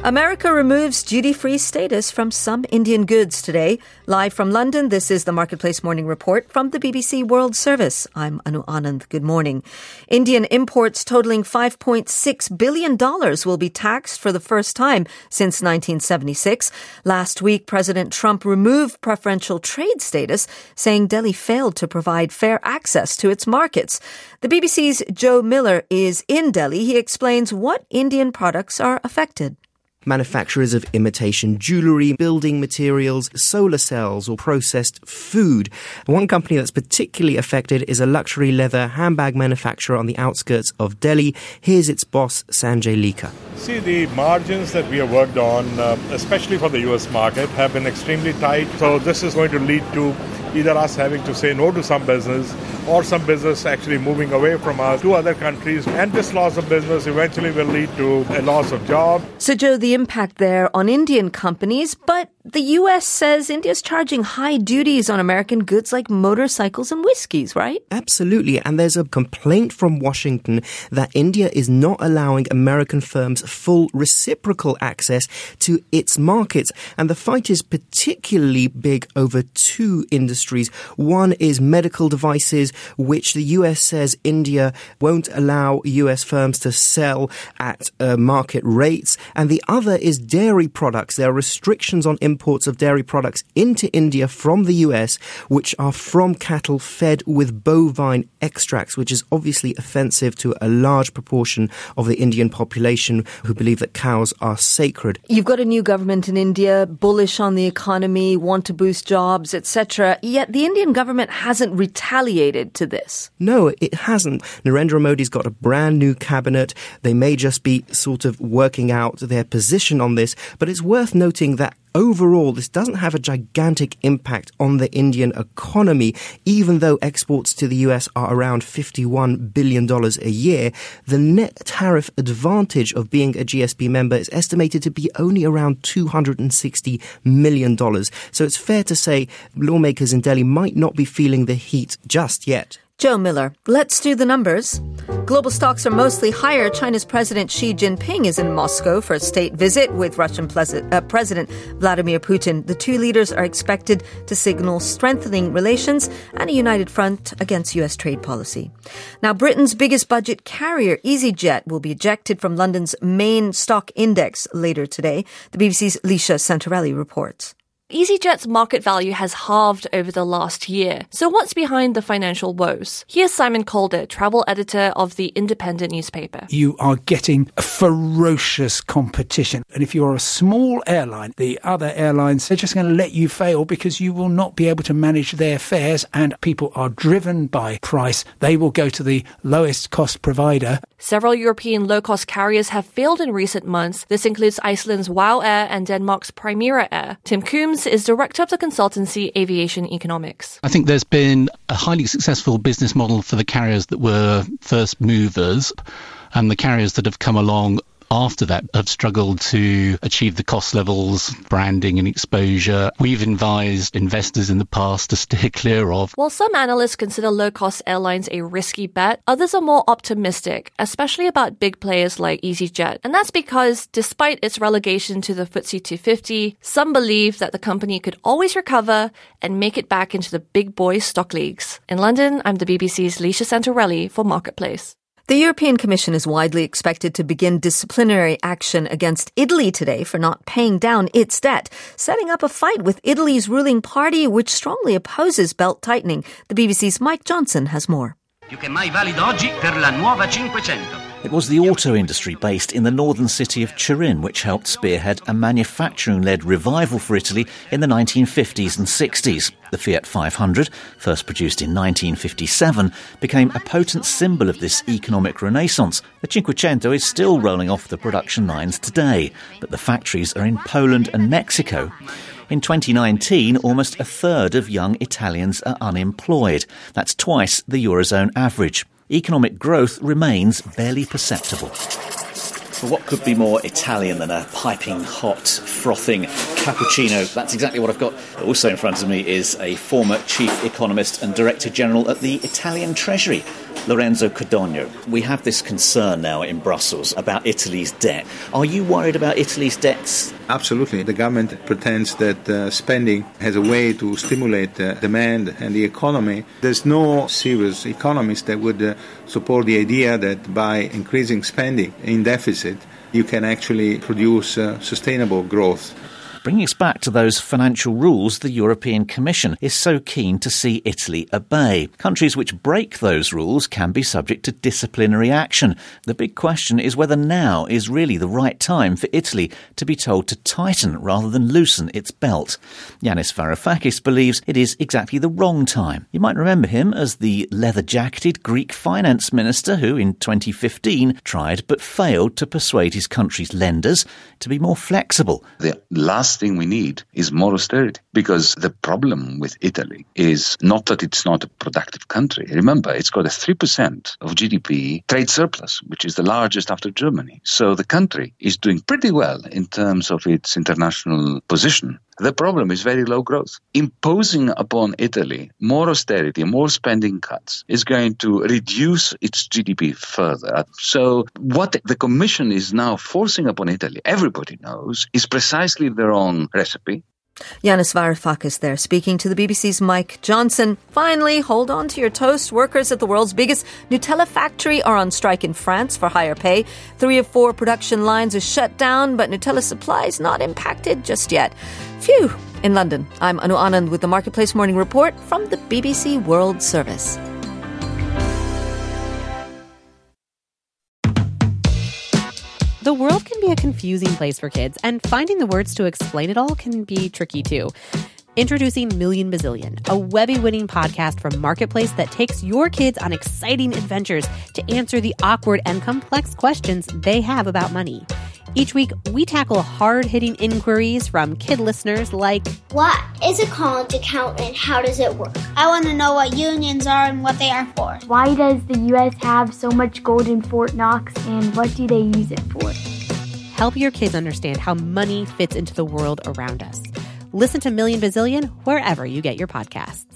America removes duty-free status from some Indian goods today. Live from London, this is the Marketplace Morning Report from the BBC World Service. I'm Anu Anand. Good morning. Indian imports totaling $5.6 billion will be taxed for the first time since 1976. Last week, President Trump removed preferential trade status, saying Delhi failed to provide fair access to its markets. The BBC's Joe Miller is in Delhi. He explains what Indian products are affected. Manufacturers of imitation jewellery, building materials, solar cells or processed food. One company that's particularly affected is a luxury leather handbag manufacturer on the outskirts of Delhi. Here's its boss, Sanjay Likha. See, the margins that we have worked on, especially for the US market, have been extremely tight. So this is going to lead to either us having to say no to some business or some business actually moving away from us to other countries. And this loss of business eventually will lead to a loss of job. So, Joe, the impact there on Indian companies, but the U.S. says India's charging high duties on American goods like motorcycles and whiskeys, right? Absolutely. And there's a complaint from Washington that India is not allowing American firms full reciprocal access to its markets. And the fight is particularly big over two industries. One is medical devices, which the US says India won't allow US firms to sell at market rates. And the other is dairy products. There are restrictions on imports of dairy products into India from the US, which are from cattle fed with bovine extracts, which is obviously offensive to a large proportion of the Indian population who believe that cows are sacred. You've got a new government in India, bullish on the economy, want to boost jobs, etc. Yet the Indian government hasn't retaliated to this. No, it hasn't. Narendra Modi's got a brand new cabinet. They may just be sort of working out their position on this, but it's worth noting that overall, this doesn't have a gigantic impact on the Indian economy. Even though exports to the US are around $51 billion a year, the net tariff advantage of being a GSP member is estimated to be only around $260 million. So it's fair to say lawmakers in Delhi might not be feeling the heat just yet. Joe Miller, let's do the numbers. Global stocks are mostly higher. China's President Xi Jinping is in Moscow for a state visit with Russian President Vladimir Putin. The two leaders are expected to signal strengthening relations and a united front against U.S. trade policy. Now, Britain's biggest budget carrier, EasyJet, will be ejected from London's main stock index later today. The BBC's Leisha Santarelli reports. EasyJet's market value has halved over the last year. So what's behind the financial woes? Here's Simon Calder, travel editor of the Independent newspaper. You are getting a ferocious competition. And if you're a small airline, the other airlines, they're just going to let you fail because you will not be able to manage their fares, and people are driven by price. They will go to the lowest cost provider. Several European low-cost carriers have failed in recent months. This includes Iceland's WOW Air and Denmark's Primera Air. Tim Coombs is director of the consultancy Aviation Economics. I think there's been a highly successful business model for the carriers that were first movers, and the carriers that have come along after that have struggled to achieve the cost levels, branding and exposure we've advised investors in the past to steer clear of. While some analysts consider low-cost airlines a risky bet, others are more optimistic, especially about big players like EasyJet. And that's because, despite its relegation to the FTSE 250, some believe that the company could always recover and make it back into the big boy stock leagues. In London, I'm the BBC's Leisha Santarelli for Marketplace. The European Commission is widely expected to begin disciplinary action against Italy today for not paying down its debt, setting up a fight with Italy's ruling party, which strongly opposes belt tightening. The BBC's Mike Johnson has more. Più che mai valido oggi per la nuova 500. It was the auto industry based in the northern city of Turin which helped spearhead a manufacturing-led revival for Italy in the 1950s and 60s. The Fiat 500, first produced in 1957, became a potent symbol of this economic renaissance. The Cinquecento is still rolling off the production lines today, but the factories are in Poland and Mexico. In 2019, almost a third of young Italians are unemployed. That's twice the Eurozone average. Economic growth remains barely perceptible. But what could be more Italian than a piping hot, frothing cappuccino? That's exactly what I've got. Also in front of me is a former chief economist and director general at the Italian Treasury, Lorenzo Codogno, we have this concern now in Brussels about Italy's debt. Are you worried about Italy's debts? Absolutely. The government pretends that spending has a way to stimulate demand and the economy. There's no serious economist that would support the idea that by increasing spending in deficit, you can actually produce sustainable growth. Bringing us back to those financial rules the European Commission is so keen to see Italy obey. Countries which break those rules can be subject to disciplinary action. The big question is whether now is really the right time for Italy to be told to tighten rather than loosen its belt. Yanis Varoufakis believes it is exactly the wrong time. You might remember him as the leather-jacketed Greek finance minister who, in 2015, tried but failed to persuade his country's lenders to be more flexible. The last thing we need is more austerity, because the problem with Italy is not that it's not a productive country. Remember, it's got a 3% of GDP trade surplus, which is the largest after Germany. So the country is doing pretty well in terms of its international position. The problem is very low growth. Imposing upon Italy more austerity, more spending cuts is going to reduce its GDP further. So what the Commission is now forcing upon Italy, everybody knows, is precisely the wrong recipe. Yanis Varoufakis there, speaking to the BBC's Mike Johnson. Finally, hold on to your toast. Workers at the world's biggest Nutella factory are on strike in France for higher pay. 3 of 4 production lines are shut down, but Nutella supply is not impacted just yet. Phew! In London, I'm Anu Anand with the Marketplace Morning Report from the BBC World Service. The world can be a confusing place for kids, and finding the words to explain it all can be tricky too. Introducing Million Bazillion, a Webby-winning podcast from Marketplace that takes your kids on exciting adventures to answer the awkward and complex questions they have about money. Each week, we tackle hard-hitting inquiries from kid listeners like, what is a college account and how does it work? I want to know what unions are and what they are for. Why does the U.S. have so much gold in Fort Knox and what do they use it for? Help your kids understand how money fits into the world around us. Listen to Million Bazillion wherever you get your podcasts.